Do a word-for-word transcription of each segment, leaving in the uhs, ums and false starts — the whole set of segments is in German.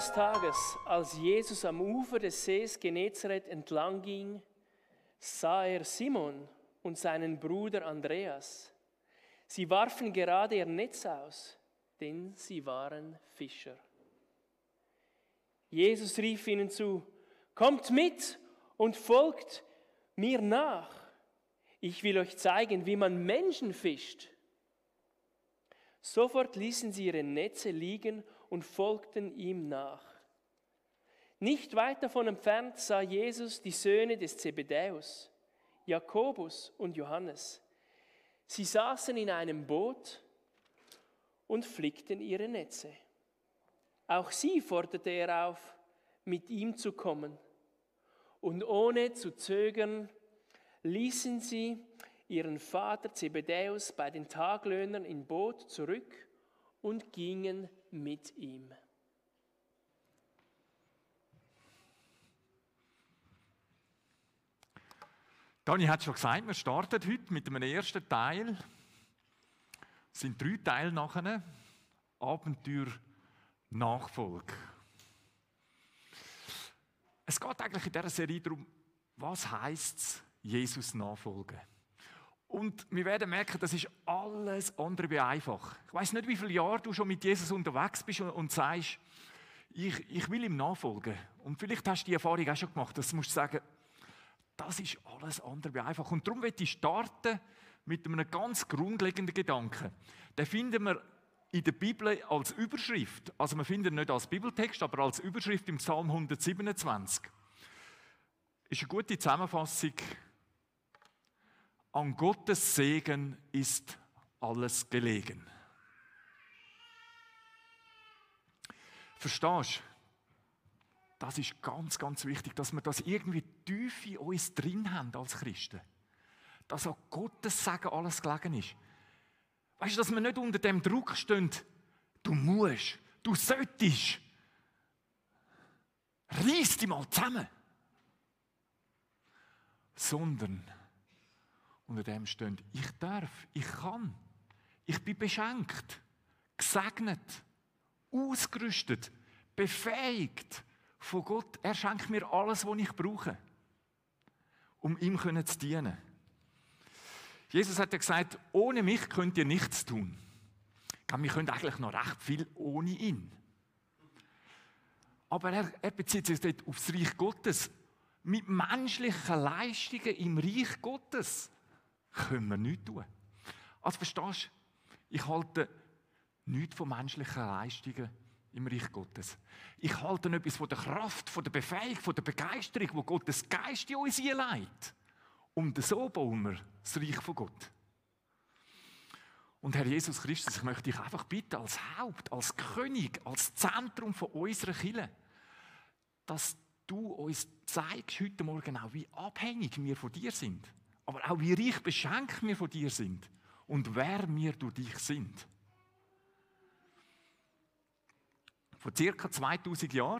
Eines Tages, als Jesus am Ufer des Sees Genezareth entlang ging, sah er Simon und seinen Bruder Andreas. Sie warfen gerade ihr Netz aus, denn sie waren Fischer. Jesus rief ihnen zu: Kommt mit und folgt mir nach. Ich will euch zeigen, wie man Menschen fischt. Sofort ließen sie ihre Netze liegen und folgten ihm nach. Nicht weit davon entfernt sah Jesus die Söhne des Zebedäus, Jakobus und Johannes. Sie saßen in einem Boot und flickten ihre Netze. Auch sie forderte er auf, mit ihm zu kommen. Und ohne zu zögern, ließen sie ihren Vater Zebedäus bei den Taglöhnern im Boot zurück und gingen mit ihm. Dani hat schon gesagt, wir starten heute mit einem ersten Teil. Es sind drei Teile nachher. Abenteuer Nachfolge. Es geht eigentlich in dieser Serie darum, was heisst es, Jesus nachfolgen. Und wir werden merken, das ist alles andere wie einfach. Ich weiss nicht, wie viele Jahre du schon mit Jesus unterwegs bist und, und sagst, ich, ich will ihm nachfolgen. Und vielleicht hast du die Erfahrung auch schon gemacht, dass du musst sagen, das ist alles andere wie einfach. Und darum möchte ich starten mit einem ganz grundlegenden Gedanken. Den finden wir in der Bibel als Überschrift. Also wir finden ihn nicht als Bibeltext, aber als Überschrift im Psalm hundertsiebenundzwanzig. Ist eine gute Zusammenfassung. An Gottes Segen ist alles gelegen. Verstehst du? Das ist ganz, ganz wichtig, dass wir das irgendwie tief in uns drin haben als Christen. Dass an Gottes Segen alles gelegen ist. Weißt du, dass wir nicht unter dem Druck stehen, du musst, du solltest. Reiss dich mal zusammen. Sondern unter dem stehen, ich darf, ich kann, ich bin beschenkt, gesegnet, ausgerüstet, befähigt von Gott. Er schenkt mir alles, was ich brauche, um ihm zu dienen. Jesus hat ja gesagt, ohne mich könnt ihr nichts tun. Wir können eigentlich noch recht viel ohne ihn. Aber er, er bezieht sich dort aufs Reich Gottes. Mit menschlichen Leistungen im Reich Gottes können wir nichts tun. Also verstehst du, ich halte nichts von menschlichen Leistungen im Reich Gottes. Ich halte etwas von der Kraft, von der Befähigung, von der Begeisterung, wo Gottes Geist in uns einleitet. Und so bauen wir das Reich von Gott. Und Herr Jesus Christus, ich möchte dich einfach bitten, als Haupt, als König, als Zentrum von unserer Kirche, dass du uns zeigst heute Morgen auch, wie abhängig wir von dir sind. Aber auch wie reich beschenkt wir von dir sind. Und wer wir durch dich sind. Vor circa zweitausend Jahren,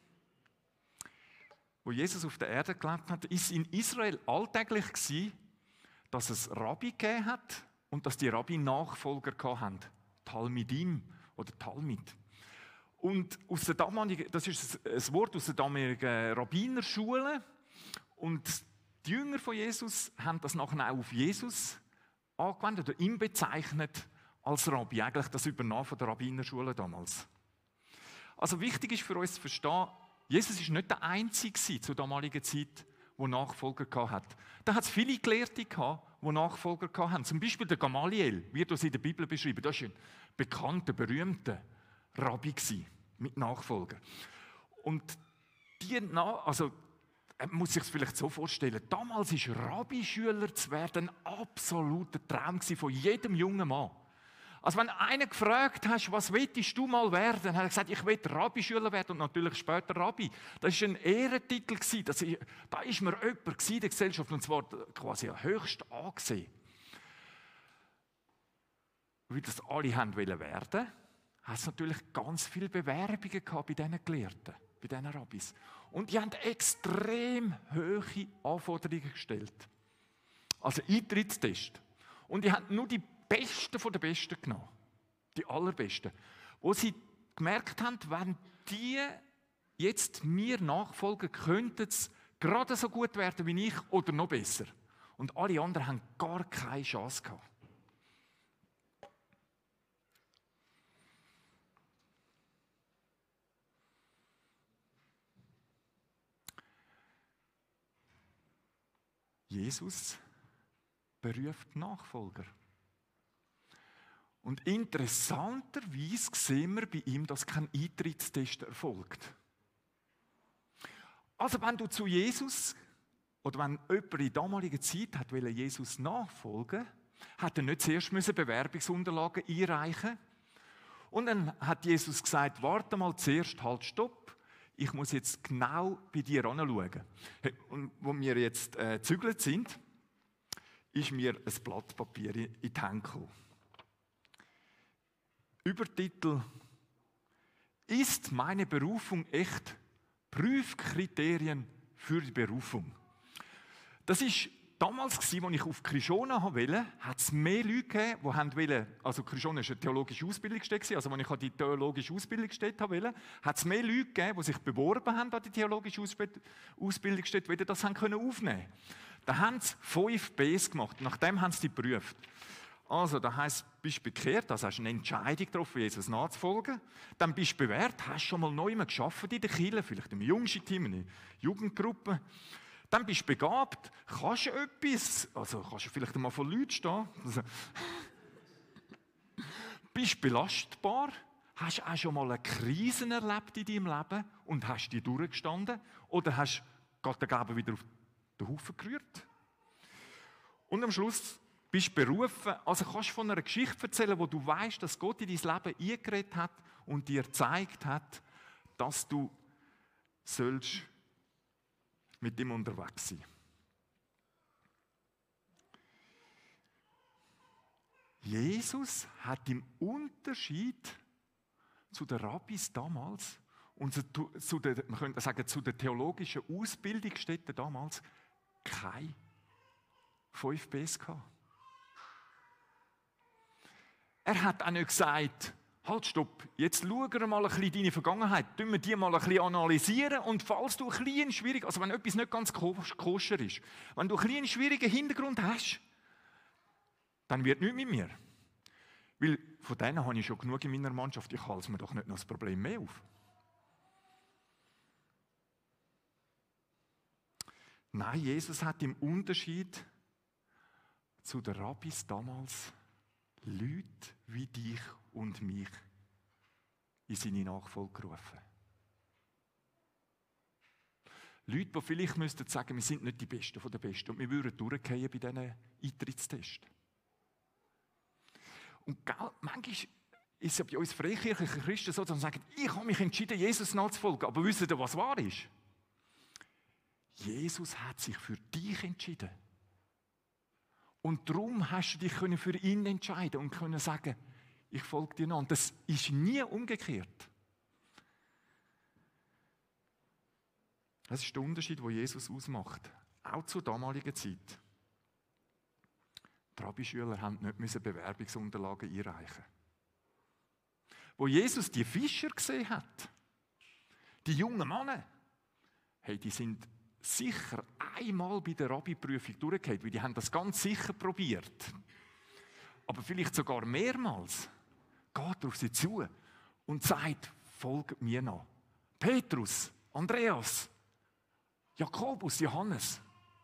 wo Jesus auf der Erde gelebt hat, ist in Israel alltäglich gewesen, dass es Rabbi gegeben hat und dass die Rabbi Nachfolger hatten. Talmidim oder Talmid. Und aus der damaligen, das ist ein Wort aus der damaligen Rabbinerschule. Und die Jünger von Jesus haben das nachher auch auf Jesus angewendet oder ihn bezeichnet als Rabbi. Eigentlich das übernahm von der Rabbinerschule damals. Also wichtig ist für uns zu verstehen, Jesus ist nicht der Einzige zur damaligen Zeit, der Nachfolger hatte. Da hat es viele Gelehrte gehabt, die Nachfolger hatten. Zum Beispiel der Gamaliel, wird das in der Bibel beschrieben. Das war ein bekannter, berühmter Rabbi mit Nachfolger. Und die, also, man muss sich es vielleicht so vorstellen, damals war Rabbi-Schüler zu werden ein absoluter Traum von jedem jungen Mann. Also wenn einer gefragt hast, was willst du mal werden, dann hat er gesagt, ich will Rabbi-Schüler werden und natürlich später Rabbi. Das war ein Ehrentitel. Das, da war mir jemand in der Gesellschaft, und zwar quasi höchst angesehen. Weil das alle haben wollen werden, hat es natürlich ganz viele Bewerbungen gehabt bei diesen Gelehrten, bei diesen Rabbis. Und die haben extrem hohe Anforderungen gestellt. Also Eintrittstest. Und die haben nur die Besten von den Besten genommen. Die allerbesten. Wo sie gemerkt haben, wenn die jetzt mir nachfolgen, könnten es gerade so gut werden wie ich oder noch besser. Und alle anderen haben gar keine Chance gehabt. Jesus beruft Nachfolger. Und interessanterweise sehen wir bei ihm, dass kein Eintrittstest erfolgt. Also wenn du zu Jesus, oder wenn jemand in damaliger Zeit hat Jesus nachfolgen, hat er nicht zuerst Bewerbungsunterlagen einreichen. Und dann hat Jesus gesagt, warte mal zuerst, halt, stopp. Ich muss jetzt genau bei dir anschauen. Und wo wir jetzt äh, gezügelt sind, ist mir ein Blatt Papier in die Hände gekommen. Übertitel: Ist meine Berufung echt? Prüfkriterien für die Berufung. Das ist damals, als ich auf Krishona wollte, hat es mehr Leute gegeben, die wollten, also Krishona war eine theologische Ausbildungsstätte, also als ich die theologische Ausbildungsstätte wollte, hat es mehr Leute gegeben, die sich beworben haben an die theologische Ausbildungsstätte, die das haben können aufnehmen. Da haben sie fünf Bs gemacht, nachdem haben sie die geprüft. Also, das heisst, bist du bekehrt, also hast du eine Entscheidung getroffen, Jesus nachzufolgen. Dann bist du bewährt, hast schon mal neu gearbeitet in der Kirche, vielleicht im Jungschulteam, in einer Jugendgruppe. Dann bist du begabt, kannst du etwas, also kannst du vielleicht einmal vor Leuten stehen. Also, bist belastbar, hast auch schon mal eine Krise erlebt in deinem Leben und hast die durchgestanden oder hast Gott den Glauben wieder auf den Haufen gerührt. Und am Schluss bist du berufen, also kannst du von einer Geschichte erzählen, wo du weißt, dass Gott in dein Leben eingeredet hat und dir gezeigt hat, dass du sollst mit ihm unterwegs sein. Jesus hat im Unterschied zu den Rabbis damals und zu, zu der, man könnte sagen, zu der theologischen Ausbildungsstätte damals keine fünf Bs gehabt. Er hat auch nicht gesagt, halt, stopp, jetzt schauen wir mal ein bisschen deine Vergangenheit, tun wir die mal ein bisschen analysieren und falls du ein bisschen schwierig, also wenn etwas nicht ganz koscher ist, wenn du ein bisschen einen schwierigen Hintergrund hast, dann wird nichts mit mir. Weil von denen habe ich schon genug in meiner Mannschaft, ich halte mir doch nicht noch das Problem mehr auf. Nein, Jesus hat im Unterschied zu den Rabbis damals Leute wie dich und mich in seine Nachfolge gerufen. Leute, die vielleicht müssten sagen, wir sind nicht die Besten von den Besten und wir würden durchgehen bei diesen Eintrittstests. Und gell, manchmal ist es ja bei uns freikirchlichen Christen so, dass sie sagen, ich habe mich entschieden, Jesus nachzufolgen. Aber wisst ihr, was wahr ist? Jesus hat sich für dich entschieden. Und darum hast du dich für ihn entscheiden und können sagen, ich folge dir nach. Und das ist nie umgekehrt. Das ist der Unterschied, den Jesus ausmacht. Auch zur damaligen Zeit. Die Rabbi-Schüler mussten nicht Bewerbungsunterlagen einreichen. Wo Jesus die Fischer gesehen hat, die jungen Männer, hey, die sind sicher einmal bei der Rabbi-Prüfung durchgefallen, weil die haben das ganz sicher probiert. Aber vielleicht sogar mehrmals geht er auf sie zu und sagt, folgt mir nach. Petrus, Andreas, Jakobus, Johannes.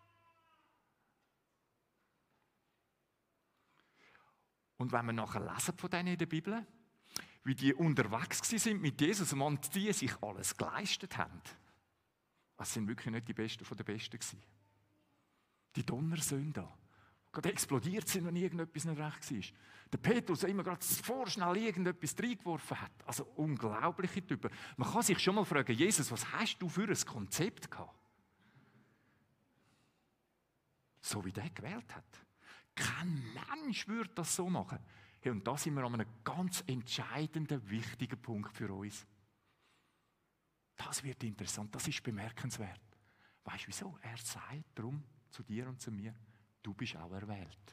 Und wenn wir nachher lesen von denen in der Bibel, wie die unterwegs sind mit Jesus und die sich alles geleistet haben, das sind wirklich nicht die Besten von den Besten gewesen. Die Donnersöhne da, die gerade explodiert sind, wenn irgendetwas nicht recht war. Der Petrus, der immer gerade vorschnell irgendetwas reingeworfen hat. Also unglaubliche Typen. Man kann sich schon mal fragen, Jesus, was hast du für ein Konzept gehabt? So wie der gewählt hat. Kein Mensch würde das so machen. Hey, und da sind wir an einem ganz entscheidenden, wichtigen Punkt für uns. Das wird interessant, das ist bemerkenswert. Weißt du wieso? Er sagt darum zu dir und zu mir, du bist auch erwählt.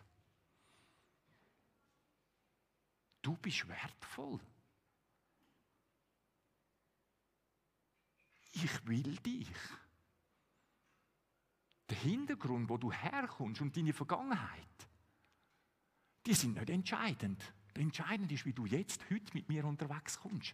Du bist wertvoll. ich will dich. Der Hintergrund, wo du herkommst und deine Vergangenheit, die sind nicht entscheidend. Das Entscheidende ist, wie du jetzt, heute mit mir unterwegs kommst.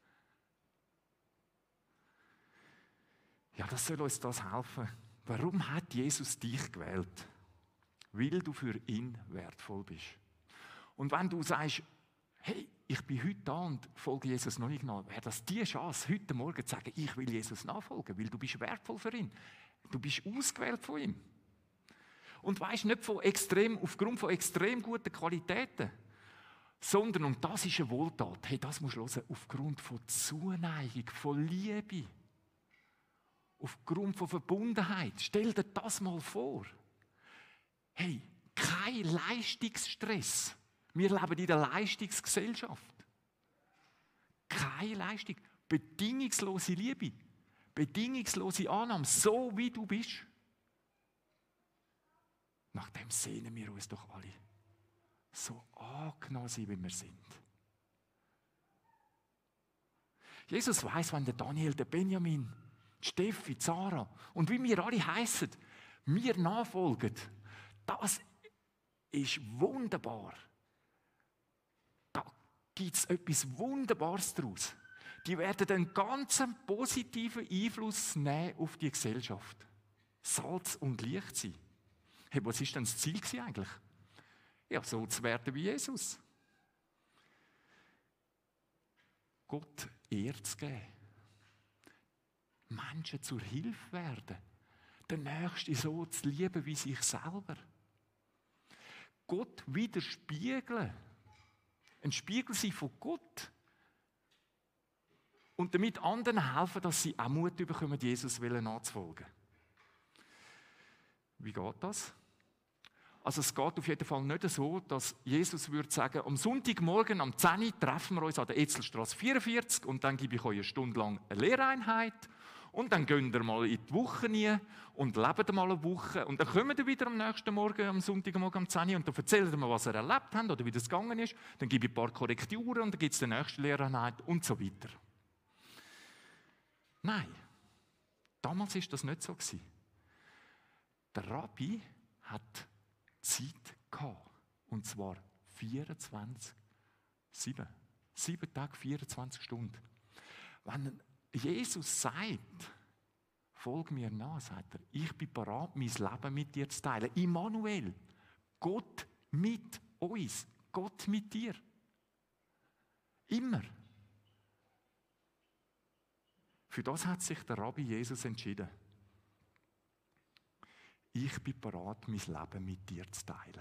Ja, das soll uns das helfen. Warum hat Jesus dich gewählt? Weil du für ihn wertvoll bist. Und wenn du sagst, hey, ich bin heute da und folge Jesus noch nicht nach, wäre das die Chance, heute Morgen zu sagen, ich will Jesus nachfolgen, weil du bist wertvoll für ihn. Du bist ausgewählt von ihm. Und weisst nicht von extrem, aufgrund von extrem guten Qualitäten, sondern, und das ist eine Wohltat, hey, das musst du hören, aufgrund von Zuneigung, von Liebe, aufgrund von Verbundenheit. Stell dir das mal vor. Hey, kein Leistungsstress. Wir leben in der Leistungsgesellschaft. Keine Leistung. Bedingungslose Liebe. Bedingungslose Annahme. So wie du bist. Nach dem sehnen wir uns doch alle. So angenommen sein, wie wir sind. Jesus weiss, wenn der Daniel, der Benjamin, die Steffi, die Sarah und wie wir alle heissen, mir nachfolgen, das ist wunderbar. Da gibt es etwas Wunderbares daraus. Die werden einen ganz positiven Einfluss nehmen auf die Gesellschaft. Salz und Licht sein. Hey, was war denn das Ziel eigentlich? Ja, so zu werden wie Jesus. Gott Ehre zu geben. Menschen zur Hilfe werden. Den Nächsten so zu lieben wie sich selber. Gott widerspiegeln. Ein Spiegel sein von Gott. Und damit anderen helfen, dass sie auch Mut bekommen, Jesus nachzufolgen. Wie geht das? Also es geht auf jeden Fall nicht so, dass Jesus würde sagen, am Sonntagmorgen am zehn Uhr treffen wir uns an der Etzelstrasse vierundvierzig und dann gebe ich euch eine Stunde lang eine Lehreinheit und dann gehen wir mal in die Woche rein und leben mal eine Woche und dann kommen wir wieder am nächsten Morgen, am Sonntagmorgen um zehn Uhr und dann erzählen wir, was ihr erlebt habt oder wie das gegangen ist. Dann gebe ich ein paar Korrekturen und dann gibt es die nächste Lehreinheit und so weiter. Nein, damals war das nicht so. Der Rabbi hat Zeit gehabt. Und zwar vierundzwanzig, sieben. Sieben Tage, vierundzwanzig Stunden. Wenn Jesus sagt, folg mir nach, sagt er, ich bin bereit, mein Leben mit dir zu teilen. Immanuel, Gott mit uns, Gott mit dir. Immer. Für das hat sich der Rabbi Jesus entschieden. Ich bin bereit, mein Leben mit dir zu teilen.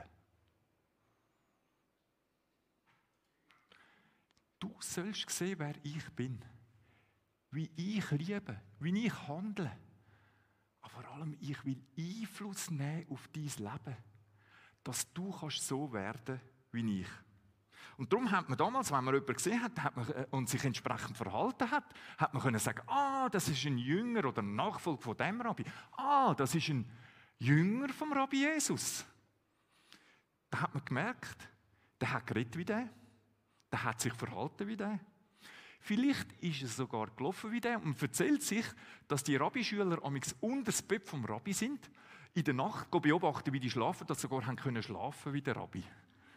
Du sollst sehen, wer ich bin. Wie ich liebe, wie ich handle. Aber vor allem, ich will Einfluss nehmen auf dein Leben. Dass du kannst so werden wie ich. Und darum hat man damals, wenn man jemanden gesehen hat, hat man, und sich entsprechend verhalten hat, hat man können sagen, ah, das ist ein Jünger oder ein Nachfolger von dem Rabbi. Ah, das ist ein Jünger vom Rabbi Jesus. Da hat man gemerkt, der hat geredet wie der, der hat sich verhalten wie der. Vielleicht ist es sogar gelaufen wie der und erzählt sich, dass die Rabbischüler amigs unter das Bett vom Rabbi sind, in der Nacht beobachten, wie die schlafen, dass sie sogar haben können schlafen wie der Rabbi.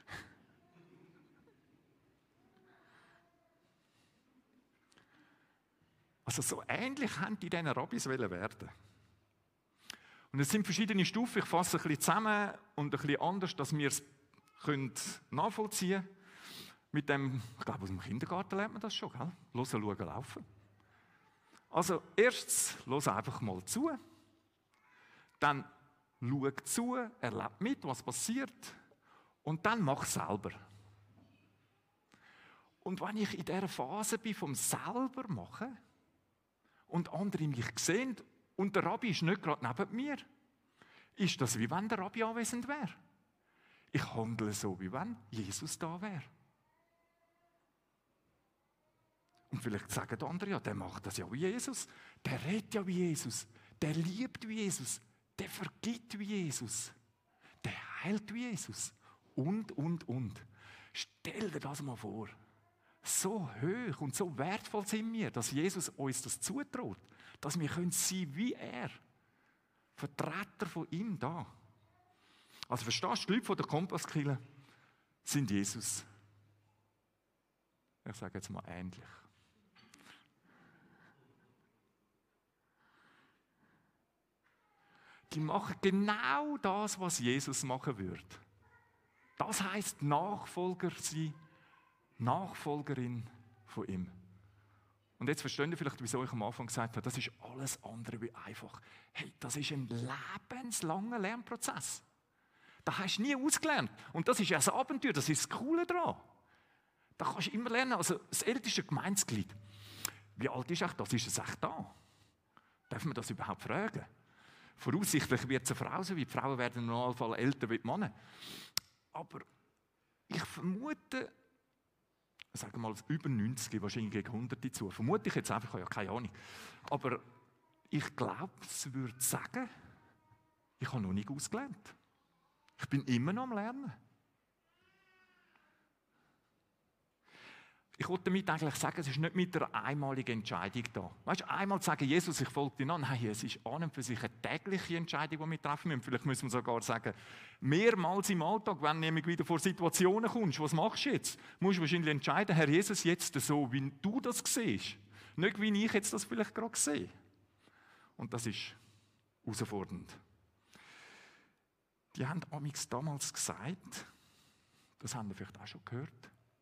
Also so ähnlich haben die diesen Rabbis werden. Und es sind verschiedene Stufen, ich fasse ein bisschen zusammen und ein bisschen anders, dass wir es nachvollziehen können. Mit dem, ich glaube, aus dem Kindergarten lernt man das schon, gell? Hören, schauen, laufen. Also, erstens, hör einfach mal zu. Dann schau zu, erlebe mit, was passiert. Und dann mach selber. Und wenn ich in dieser Phase bin, vom selber machen und andere mich sehen, und der Rabbi ist nicht gerade neben mir, ist das wie wenn der Rabbi anwesend wäre. Ich handle so, wie wenn Jesus da wäre. Und vielleicht sagen andere, ja, der macht das ja wie Jesus. Der redet ja wie Jesus. Der liebt wie Jesus. Der vergibt wie Jesus. Der heilt wie Jesus. Und, und, und. Stell dir das mal vor. So hoch und so wertvoll sind wir, dass Jesus uns das zutraut. Dass wir können sein wie er. Vertreter von ihm da. Also verstehst du, die Leute von der Kompasskirche sind Jesus. Ich sage jetzt mal ähnlich. Die machen genau das, was Jesus machen würde. Das heisst Nachfolger sein, Nachfolgerin von ihm. Und jetzt versteht ihr vielleicht, wieso ich am Anfang gesagt habe, das ist alles andere wie einfach. Hey, das ist ein lebenslanger Lernprozess. Das hast du nie ausgelernt. Und das ist ja das Abenteuer, das ist das Coole daran. Da kannst du immer lernen. Also das älteste Gemeindeglied, wie alt ist echt das? Ist es echt da? Darf man das überhaupt fragen? Voraussichtlich wird es eine Frau sein, weil die Frauen werden im Normalfall älter wie die Männer. Aber ich vermute, sagen wir mal, über neunzig, wahrscheinlich gegen hundert dazu. Vermute ich jetzt einfach, ich habe ja keine Ahnung. Aber ich glaube, es würde sagen, ich habe noch nicht ausgelernt. Ich bin immer noch am Lernen. Ich wollte damit eigentlich sagen, es ist nicht mit einer einmaligen Entscheidung da. Weißt du, einmal zu sagen, Jesus, ich folge dir an. Nein, es ist an und für sich eine tägliche Entscheidung, die wir treffen müssen. Vielleicht müssen wir sogar sagen, mehrmals im Alltag, wenn du nämlich wieder vor Situationen kommst, was machst du jetzt? Du musst wahrscheinlich entscheiden, Herr Jesus, jetzt so, wie du das siehst. Nicht, wie ich jetzt das vielleicht gerade sehe. Und das ist herausfordernd. Die haben amigs damals gesagt, das haben wir vielleicht auch schon gehört,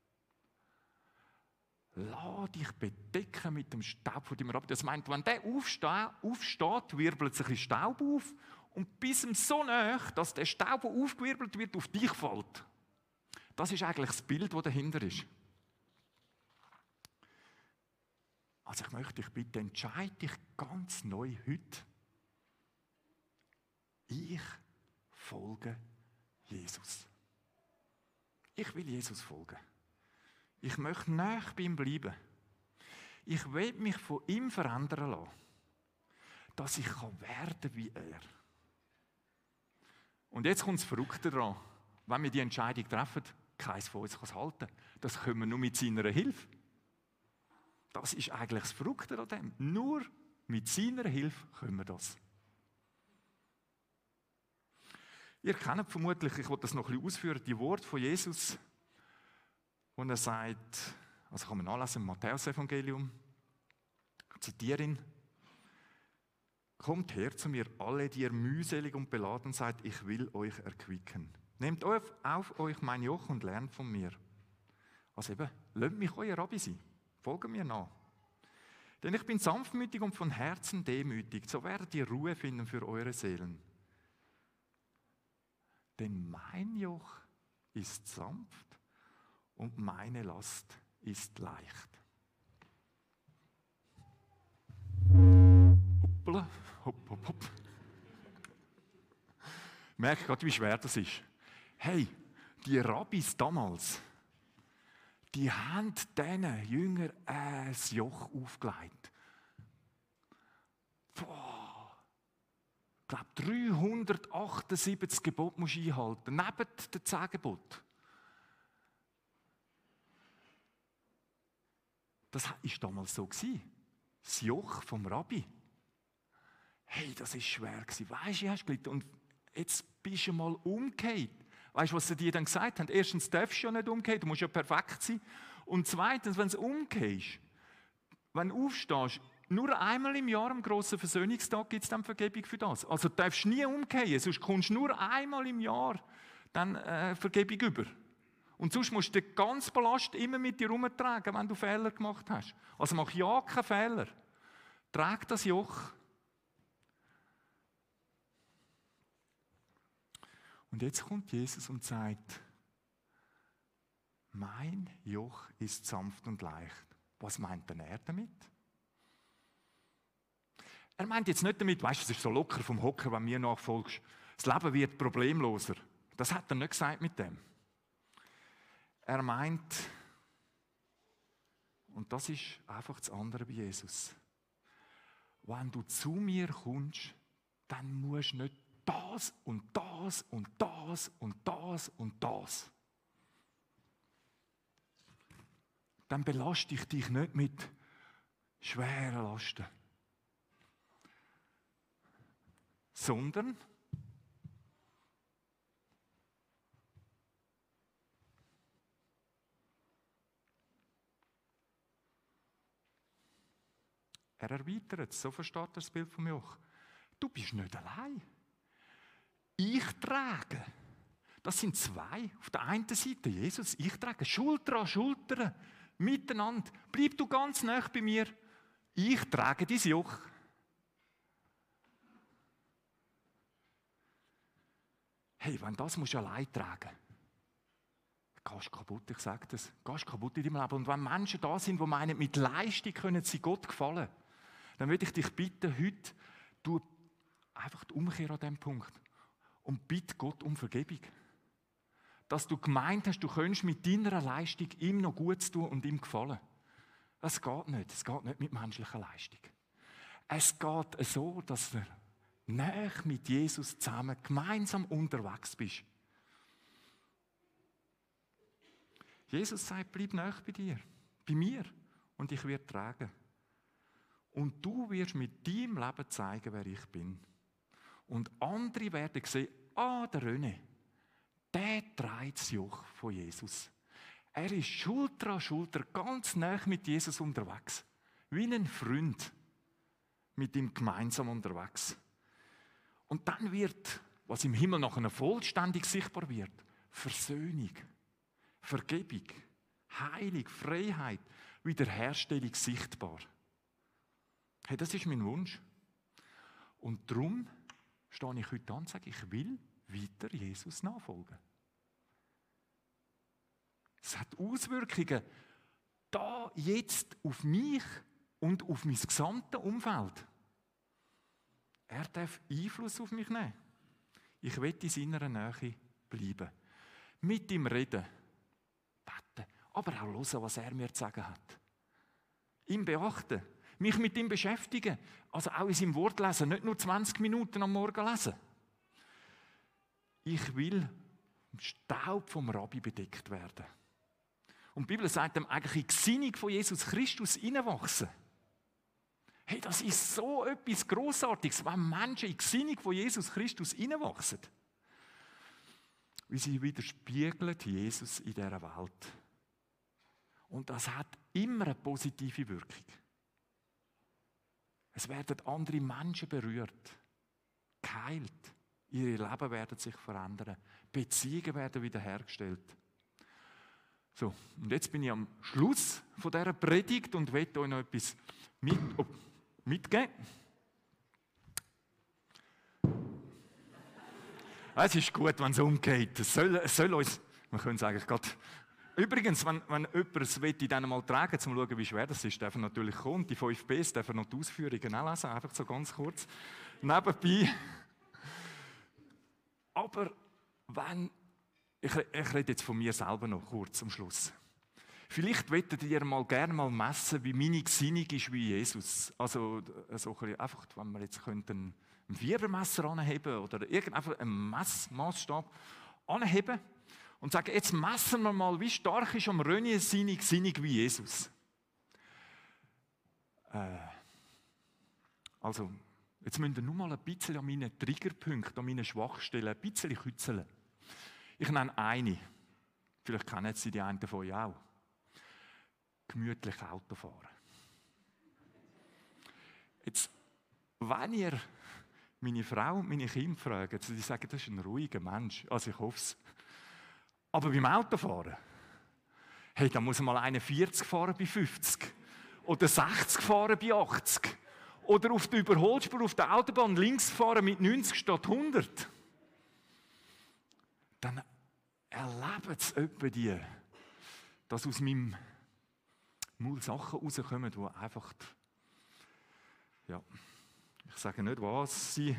lass dich bedecken mit dem Staub von deinem Rabbi. Das meint, wenn der aufsteht, aufsteht wirbelt sich ein bisschen Staub auf und bis ihm so nahe, dass der Staub, der aufgewirbelt wird, auf dich fällt. Das ist eigentlich das Bild, das dahinter ist. Also ich möchte dich bitte, entscheide dich ganz neu heute. Ich folge Jesus. Ich will Jesus folgen. Ich möchte nahe bei ihm bleiben. Ich will mich von ihm verändern lassen, dass ich werden kann wie er. Und jetzt kommt das Verrückte daran. Wenn wir die Entscheidung treffen, keins von uns kann es halten. Das können wir nur mit seiner Hilfe. Das ist eigentlich das Verrückte an dem. Nur mit seiner Hilfe können wir das. Ihr kennt vermutlich, ich will das noch ein bisschen ausführen, die Worte von Jesus, wo er sagt, also kann man nachlesen im Matthäus-Evangelium, ich zitiere ihn, kommt her zu mir, alle, die ihr mühselig und beladen seid, ich will euch erquicken. Nehmt auf, auf euch mein Joch und lernt von mir. Also eben, lasst mich euer Rabbi sein, folgt mir nach. Denn ich bin sanftmütig und von Herzen demütig, so werdet ihr Ruhe finden für eure Seelen. Denn mein Joch ist sanft und meine Last ist leicht. Hoppla, hopp, hopp, hopp. Merke gerade, wie schwer das ist. Hey, die Rabbis damals, die haben diesen Jüngern ein Joch aufgelegt. Boah. Ich glaube, dreihundertachtundsiebzig Gebote musst du einhalten, neben den zehn Geboten. Das war damals so. Das Joch vom Rabbi. Hey, das war schwer. Weisst du, wie hast du gelitten? Und jetzt bist du mal umgekehrt. Weißt du, was sie dir dann gesagt haben? Erstens darfst du ja nicht umgehen, du musst ja perfekt sein. Und zweitens, wenn du umgehst, wenn du aufstehst, nur einmal im Jahr am grossen Versöhnungstag gibt es dann Vergebung für das. Also du darfst nie umgehen, sonst kommst du nur einmal im Jahr dann äh, Vergebung über. Und sonst musst du den ganzen Ballast immer mit dir herumtragen, wenn du Fehler gemacht hast. Also mach ja keinen Fehler. Trag das Joch. Und jetzt kommt Jesus und sagt, mein Joch ist sanft und leicht. Was meint denn er damit? Er meint jetzt nicht damit, weißt du, es ist so locker vom Hocker, wenn mir nachfolgst. Das Leben wird problemloser. Das hat er nicht gesagt mit dem. Er meint, und das ist einfach das andere bei Jesus, wenn du zu mir kommst, dann musst du nicht das und das und das und das und das. Dann belaste ich dich nicht mit schweren Lasten. sondern er erweitert, so versteht er das Bild vom Joch. Du bist nicht allein. Ich trage. Das sind zwei. Auf der einen Seite Jesus, ich trage Schulter an Schulter, miteinander. Bleib du ganz nah bei mir. Ich trage dein Joch. Hey, wenn das musst du allein tragen, gehst du kaputt, ich sage das. Gehst du kaputt in deinem Leben. Und wenn Menschen da sind, die meinen, mit Leistung können sie Gott gefallen, dann würde ich dich bitten, heute, du einfach die Umkehr an diesem Punkt und bitte Gott um Vergebung. Dass du gemeint hast, du könntest mit deiner Leistung ihm noch Gutes tun und ihm gefallen. Das geht nicht. Es geht nicht mit menschlicher Leistung. Es geht so, dass du näher mit Jesus zusammen gemeinsam unterwegs bist. Jesus sagt, bleib näher bei dir, bei mir, und ich werde tragen. Und du wirst mit deinem Leben zeigen, wer ich bin. Und andere werden sehen, ah, der René, der trägt das Joch von Jesus. Er ist Schulter an Schulter ganz nah mit Jesus unterwegs. Wie ein Freund mit ihm gemeinsam unterwegs. Und dann wird, was im Himmel nachher vollständig sichtbar wird, Versöhnung, Vergebung, Heilung, Freiheit, Wiederherstellung sichtbar. Hey, das ist mein Wunsch. Und darum stehe ich heute an und sage, ich will weiter Jesus nachfolgen. Es hat Auswirkungen da jetzt auf mich und auf mein gesamtes Umfeld. Er darf Einfluss auf mich nehmen. Ich will in seiner Nähe bleiben. Mit ihm reden, beten, aber auch hören, was er mir zu sagen hat. Ihn beachten, mich mit ihm beschäftigen, also auch in seinem Wort lesen, nicht nur zwanzig Minuten am Morgen lesen. Ich will im Staub vom Rabbi bedeckt werden. Und die Bibel sagt ihm eigentlich in die Gesinnung von Jesus Christus hineinwachsen. Hey, das ist so etwas Grossartiges, wenn Menschen in die Gesinnung von Jesus Christus hineinwachsen. Wie sie widerspiegeln Jesus in dieser Welt. Und das hat immer eine positive Wirkung. Es werden andere Menschen berührt, geheilt. Ihre Leben werden sich verändern. Beziehungen werden wiederhergestellt. So, und jetzt bin ich am Schluss von dieser Predigt und möchte euch noch etwas mit, oh, mitgeben. Es ist gut, wenn es umgeht. Es soll, es soll uns, wir können es eigentlich gerade. Übrigens, wenn, wenn jemand es will, dann mal tragen, um zu schauen, wie schwer das ist, darf er natürlich kommen. Die fünf Bs dürfen noch die Ausführungen auch lesen, einfach so ganz kurz. Nebenbei. Aber wenn, ich, ich rede jetzt von mir selber noch kurz am Schluss. Vielleicht wolltet ihr mal gerne mal messen, wie meine Gesinnung ist wie Jesus. Also so einfach, wenn wir jetzt könnten ein Vierermesser anheben oder irgendeinen Messmaßstab anheben und sagen, jetzt messen wir mal, wie stark ist am René seine Gesinnung wie Jesus. Äh, also, jetzt müsst ihr nur mal ein bisschen an meinen Triggerpunkten, an meinen Schwachstellen ein bisschen kützeln. Ich nenne eine. Vielleicht kennen Sie die einen von euch auch. Gemütlich Auto fahren. Jetzt, wenn ihr meine Frau und meine Kinder fragen, sie sagen, das ist ein ruhiger Mensch. Also ich hoffe es. Aber beim Autofahren, hey, da muss mal einer vierzig fahren bei fünfzig. Oder sechzig fahren bei achtzig. Oder auf der Überholspur auf der Autobahn links fahren mit neunzig statt hundert. Dann erleben es etwa die, dass aus meinem Mund Sachen rauskommen, die einfach, ja, ich sage nicht, was sie.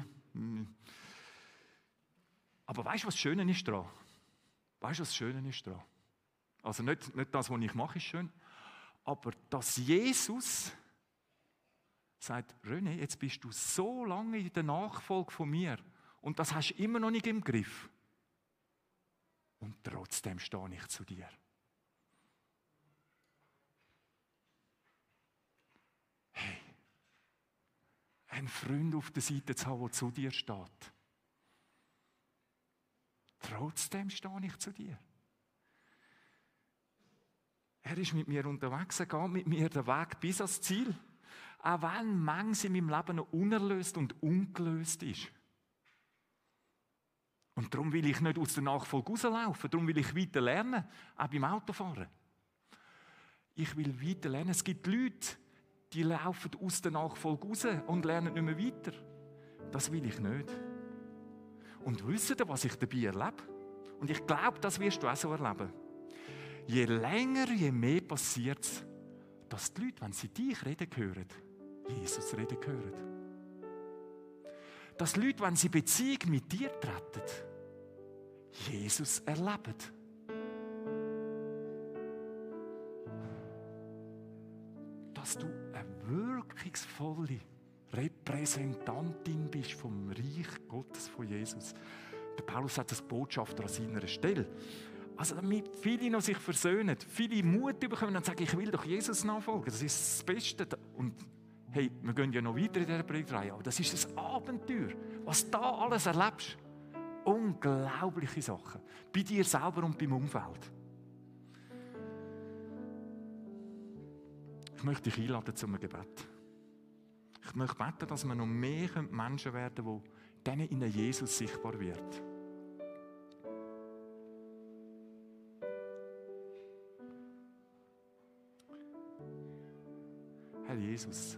Aber weißt du, was das Schöne ist daran? Weißt du, was das Schöne ist daran? Also nicht, nicht das, was ich mache, ist schön, aber dass Jesus sagt, René, jetzt bist du so lange in der Nachfolge von mir und das hast du immer noch nicht im Griff. Und trotzdem stehe ich zu dir. Hey, einen Freund auf der Seite zu haben, der zu dir steht. Trotzdem stehe ich zu dir. Er ist mit mir unterwegs, er geht mit mir den Weg bis ans Ziel. Auch wenn manches in meinem Leben noch unerlöst und ungelöst ist. Und darum will ich nicht aus der Nachfolge rauslaufen, darum will ich weiter lernen, auch beim Autofahren. Ich will weiter lernen. Es gibt Leute, die laufen aus der Nachfolge raus und lernen nicht mehr weiter. Das will ich nicht. Und wisst ihr, was ich dabei erlebe? Und ich glaube, das wirst du auch so erleben. Je länger, je mehr passiert es, dass die Leute, wenn sie dich reden hören, Jesus reden hören. Dass die Leute, wenn sie Beziehung mit dir treten, Jesus erleben. Dass du eine wirkungsvolle Repräsentantin bist vom Reich Gottes von Jesus. Der Paulus hat das Botschafter an seiner Stelle. Also damit viele noch sich versöhnen, viele Mut bekommen und sagen, ich will doch Jesus nachfolgen. Das ist das Beste. Und hey, wir gehen ja noch weiter in dieser Predigtreihe, aber das ist ein Abenteuer, was du da alles erlebst. Unglaubliche Sachen. Bei dir selber und beim Umfeld. Ich möchte dich einladen zu einem Gebet. Ich möchte beten, dass wir noch mehr Menschen werden können, denen in Jesus sichtbar wird. Herr Jesus,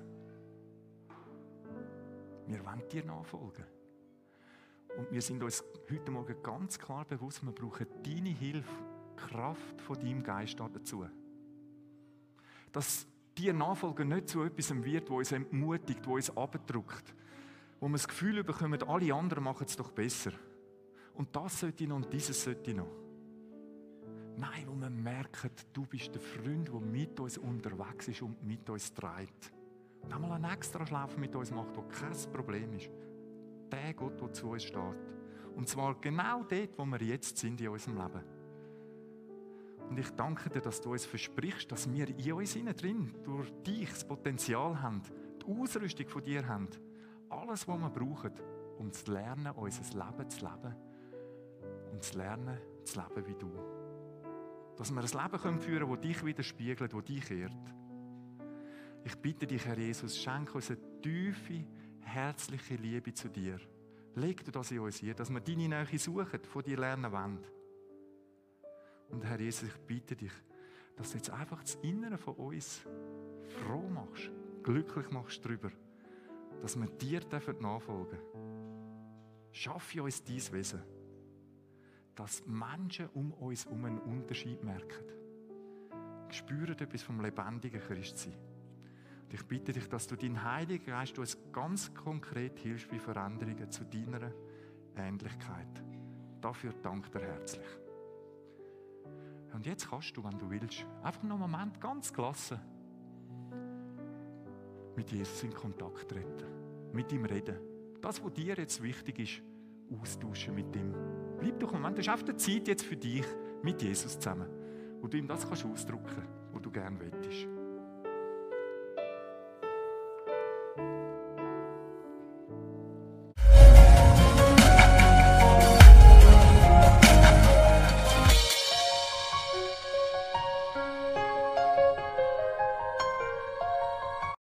wir wollen dir nachfolgen. Und wir sind uns heute Morgen ganz klar bewusst, wir brauchen deine Hilfe, Kraft von deinem Geist dazu. Dass dir nachfolgen nicht zu etwas wird, das uns entmutigt, das uns abdrückt, wo wir das Gefühl bekommen, alle anderen machen es doch besser. Und das sollte noch und dieses sollte noch. Nein, wo wir merken, du bist der Freund, der mit uns unterwegs ist und mit uns trägt. Und einmal einen extra Schlaf mit uns macht, der kein Problem ist. Der Gott, der zu uns steht. Und zwar genau dort, wo wir jetzt sind in unserem Leben. Und ich danke dir, dass du uns versprichst, dass wir in uns innen drin durch dich das Potenzial haben, die Ausrüstung von dir haben, alles, was wir brauchen, um zu lernen, unser Leben zu leben und zu lernen, zu leben wie du. Dass wir ein Leben führen können, das dich widerspiegelt, das dich ehrt. Ich bitte dich, Herr Jesus, schenke uns eine tiefe, herzliche Liebe zu dir. Leg du das in uns hier, dass wir deine Nähe suchen, von dir lernen wollen. Und Herr Jesus, ich bitte dich, dass du jetzt einfach das Innere von uns froh machst, glücklich machst darüber, dass wir dir nachfolgen dürfen. Schaffe in uns dein Wesen, dass Menschen um uns herum einen Unterschied merken. Spüren etwas vom lebendigen Christsein. Und ich bitte dich, dass du deinen Heiligen Geist uns ganz konkret hilfst bei Veränderungen zu deiner Ähnlichkeit. Dafür danke dir herzlich. Und jetzt kannst du, wenn du willst, einfach noch einen Moment ganz gelassen mit Jesus in Kontakt treten, mit ihm reden. Das, was dir jetzt wichtig ist, austauschen mit ihm. Bleib doch einen Moment, das ist einfach die Zeit jetzt für dich mit Jesus zusammen, wo du ihm das kannst ausdrücken kannst, was du gerne möchtest.